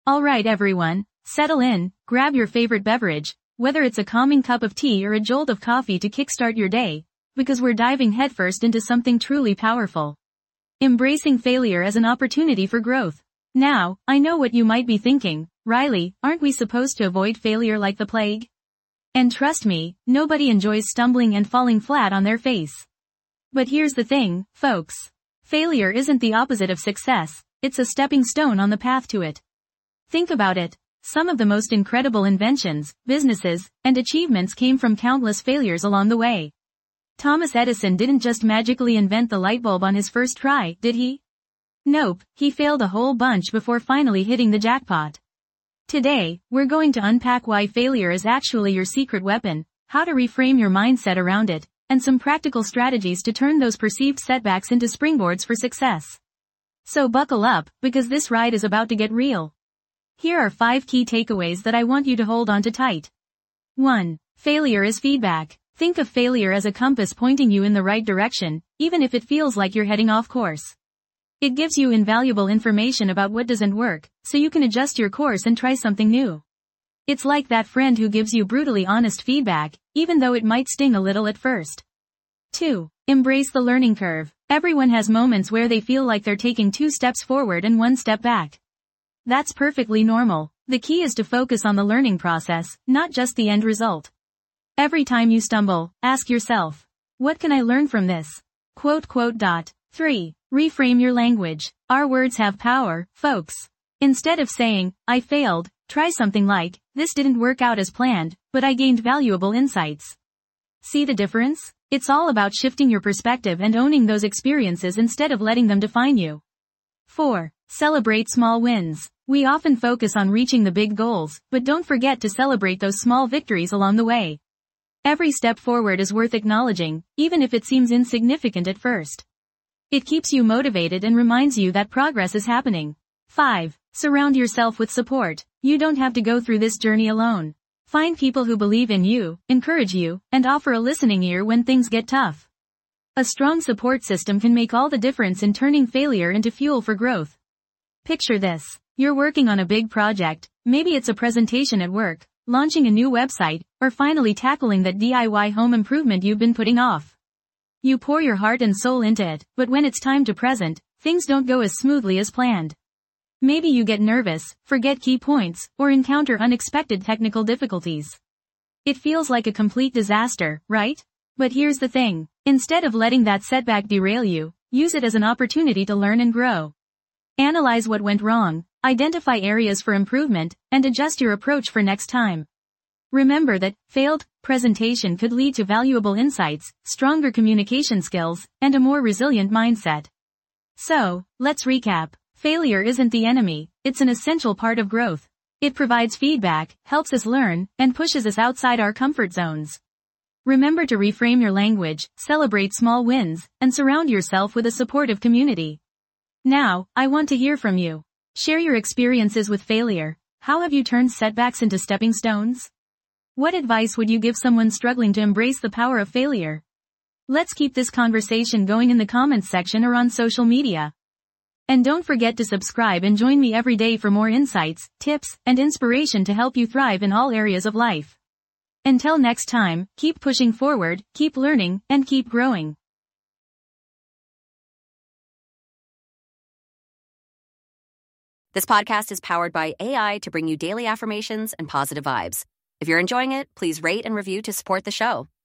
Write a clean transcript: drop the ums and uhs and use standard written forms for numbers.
Alright everyone, settle in, grab your favorite beverage, whether it's a calming cup of tea or a jolt of coffee to kickstart your day, because we're diving headfirst into something truly powerful. Embracing failure as an opportunity for growth. Now, I know what you might be thinking, Riley, aren't we supposed to avoid failure like the plague? And trust me, nobody enjoys stumbling and falling flat on their face. But here's the thing, folks. Failure isn't the opposite of success, it's a stepping stone on the path to it. Think about it. Some of the most incredible inventions, businesses, and achievements came from countless failures along the way. Thomas Edison didn't just magically invent the light bulb on his first try, did he? Nope, he failed a whole bunch before finally hitting the jackpot. Today, we're going to unpack why failure is actually your secret weapon, how to reframe your mindset around it, and some practical strategies to turn those perceived setbacks into springboards for success. So buckle up, because this ride is about to get real. Here are 5 key takeaways that I want you to hold on to tight. 1. Failure is feedback. Think of failure as a compass pointing you in the right direction, even if it feels like you're heading off course. It gives you invaluable information about what doesn't work, so you can adjust your course and try something new. It's like that friend who gives you brutally honest feedback, even though it might sting a little at first. 2. Embrace the learning curve. Everyone has moments where they feel like they're taking 2 steps forward and 1 step back. That's perfectly normal. The key is to focus on the learning process, not just the end result. Every time you stumble, ask yourself, what can I learn from this? 3. Reframe your language. Our words have power, folks. Instead of saying, I failed, try something like, this didn't work out as planned, but I gained valuable insights. See the difference? It's all about shifting your perspective and owning those experiences instead of letting them define you. 4. Celebrate small wins. We often focus on reaching the big goals, but don't forget to celebrate those small victories along the way. Every step forward is worth acknowledging, even if it seems insignificant at first. It keeps you motivated and reminds you that progress is happening. 5. Surround yourself with support. You don't have to go through this journey alone. Find people who believe in you, encourage you, and offer a listening ear when things get tough. A strong support system can make all the difference in turning failure into fuel for growth. Picture this. You're working on a big project, maybe it's a presentation at work, launching a new website, or finally tackling that DIY home improvement you've been putting off. You pour your heart and soul into it, but when it's time to present, things don't go as smoothly as planned. Maybe you get nervous, forget key points, or encounter unexpected technical difficulties. It feels like a complete disaster, right? But here's the thing. Instead of letting that setback derail you, use it as an opportunity to learn and grow. Analyze what went wrong, identify areas for improvement, and adjust your approach for next time. Remember that failed presentation could lead to valuable insights, stronger communication skills, and a more resilient mindset. So, let's recap. Failure isn't the enemy, it's an essential part of growth. It provides feedback, helps us learn, and pushes us outside our comfort zones. Remember to reframe your language, celebrate small wins, and surround yourself with a supportive community. Now, I want to hear from you. Share your experiences with failure. How have you turned setbacks into stepping stones? What advice would you give someone struggling to embrace the power of failure? Let's keep this conversation going in the comments section or on social media. And don't forget to subscribe and join me every day for more insights, tips, and inspiration to help you thrive in all areas of life. Until next time, keep pushing forward, keep learning, and keep growing. This podcast is powered by AI to bring you daily affirmations and positive vibes. If you're enjoying it, please rate and review to support the show.